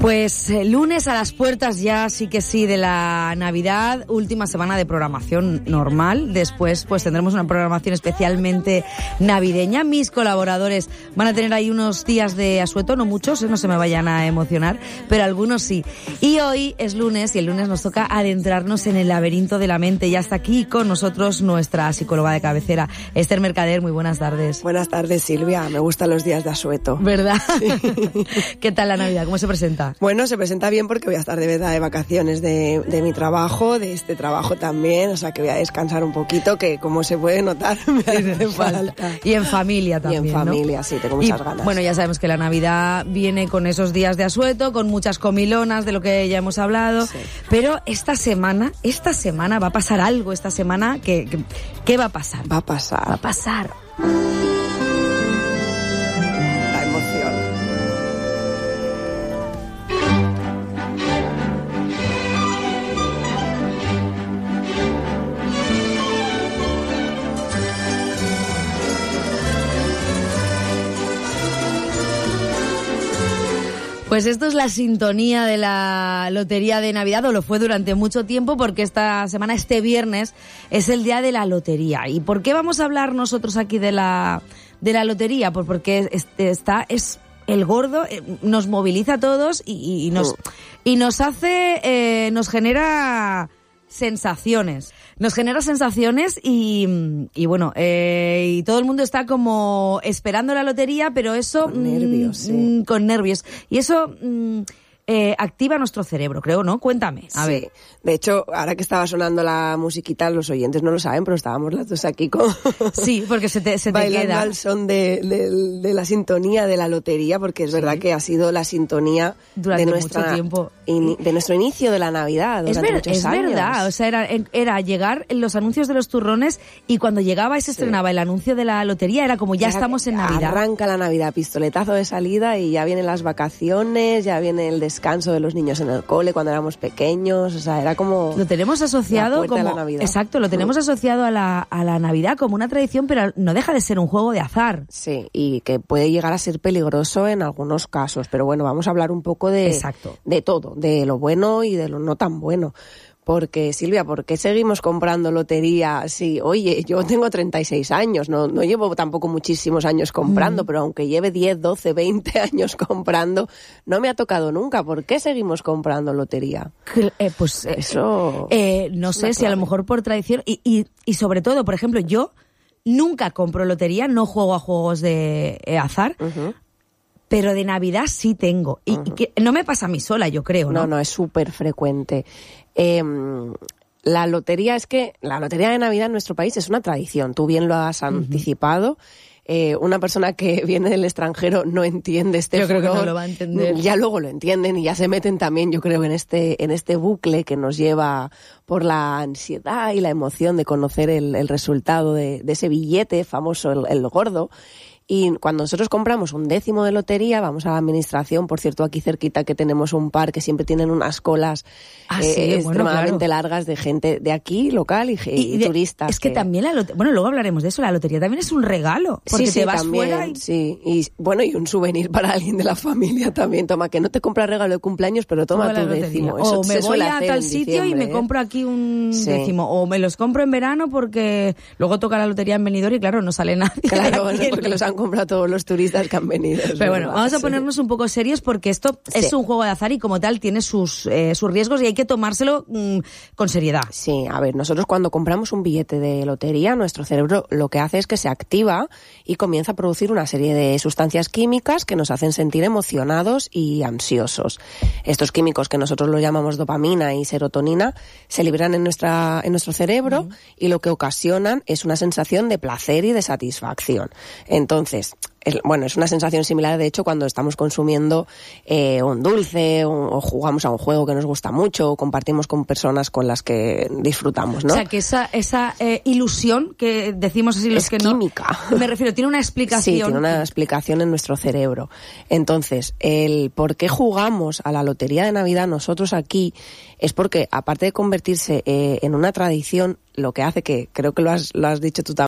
Pues lunes a las puertas ya sí que sí de la Navidad, última semana de programación normal. Después pues tendremos una programación especialmente navideña. Mis colaboradores van a tener ahí unos días de asueto, no muchos, no se me vayan a emocionar, pero algunos sí. Y hoy es lunes y el lunes nos toca adentrarnos en el laberinto de la mente. Ya está aquí con nosotros nuestra psicóloga de cabecera, Esther Mercader. Muy buenas tardes. Buenas tardes, Silvia. Me gustan los días de asueto. ¿Verdad? Sí. ¿Qué tal la Navidad? ¿Cómo se presenta? Bueno, se presenta bien porque voy a estar de verdad de vacaciones de mi trabajo, de este trabajo también, o sea que voy a descansar un poquito, que como se puede notar me hace falta. Y en familia también, Y en familia, ¿no? Sí, tengo muchas ganas. Bueno, ya sabemos que la Navidad viene con esos días de asueto, con muchas comilonas, de lo que ya hemos hablado, sí. Pero esta semana va a pasar algo, esta semana, ¿qué va a pasar? Va a pasar. La emoción. Pues esto es la sintonía de la Lotería de Navidad, o lo fue durante mucho tiempo, porque esta semana, este viernes, es el día de la lotería. ¿Y por qué vamos a hablar nosotros aquí de la lotería? Pues porque es el gordo, nos moviliza a todos y nos hace, nos genera sensaciones. Nos genera sensaciones y bueno, y todo el mundo está como esperando la lotería, pero eso... Con nervios, sí. Con nervios. Y eso activa nuestro cerebro, creo, ¿no? Cuéntame. A ver. De hecho, ahora que estaba sonando la musiquita, los oyentes no lo saben, pero estábamos las dos aquí con... Sí, porque se te bailando queda. al son de la sintonía de la lotería, porque es verdad que ha sido la sintonía durante de mucho tiempo. De nuestro inicio de la Navidad, durante muchos años. Es verdad, o sea, era llegar en los anuncios de los turrones y cuando llegaba y se estrenaba el anuncio de la lotería era como ya estamos en Navidad. Arranca la Navidad, pistoletazo de salida y ya vienen las vacaciones, ya viene el descanso de los niños en el cole cuando éramos pequeños, o sea, era como... Lo tenemos asociado como... La Navidad. Exacto, lo tenemos asociado a la Navidad como una tradición, pero no deja de ser un juego de azar. Sí, y que puede llegar a ser peligroso en algunos casos, pero bueno, vamos a hablar un poco de todo, de lo bueno y de lo no tan bueno. Porque, Silvia, ¿por qué seguimos comprando lotería? Sí, oye, yo tengo 36 años, no llevo tampoco muchísimos años comprando, pero aunque lleve 10, 12, 20 años comprando, no me ha tocado nunca. ¿Por qué seguimos comprando lotería? Eso... no sé si a lo mejor por tradición y sobre todo, por ejemplo, yo nunca compro lotería, no juego a juegos de azar, pero de Navidad sí tengo. Y que no me pasa a mí sola, yo creo, ¿no? No, es súper frecuente. La lotería de Navidad en nuestro país es una tradición. Tú bien lo has anticipado. Una persona que viene del extranjero no entiende este furor. Yo creo que no lo va a entender. Ya luego lo entienden y ya se meten también, yo creo, en este bucle que nos lleva por la ansiedad y la emoción de conocer el resultado de ese billete famoso, el gordo. Y cuando nosotros compramos un décimo de lotería, vamos a la administración, por cierto, aquí cerquita que tenemos un par que siempre tienen unas colas extremadamente largas de gente de aquí, local y turistas. Es que también luego hablaremos de eso, la lotería también es un regalo, porque te vas también, fuera Sí, y un souvenir para alguien de la familia también. Toma, que no te compra regalo de cumpleaños, pero toma tu décimo. Eso me voy a tal sitio y me compro aquí un décimo, o me los compro en verano porque luego toca la lotería en Benidorm y claro, no sale nadie. Claro, porque los han comprado todos los turistas que han venido. Pero bueno, vamos a ponernos un poco serios porque esto es un juego de azar y como tal tiene sus riesgos y hay que tomárselo con seriedad. Sí, a ver, nosotros cuando compramos un billete de lotería, nuestro cerebro lo que hace es que se activa y comienza a producir una serie de sustancias químicas que nos hacen sentir emocionados y ansiosos. Estos químicos, que nosotros los llamamos dopamina y serotonina, se liberan en nuestro cerebro y lo que ocasionan es una sensación de placer y de satisfacción. Entonces, es una sensación similar, de hecho, cuando estamos consumiendo un dulce o jugamos a un juego que nos gusta mucho o compartimos con personas con las que disfrutamos, ¿no? O sea, que esa ilusión que decimos así los es que no... química. Me refiero, tiene una explicación. Sí, tiene una explicación en nuestro cerebro. Entonces, el por qué jugamos a la lotería de Navidad nosotros aquí es porque, aparte de convertirse en una tradición, lo que hace que, creo que lo has dicho tú también,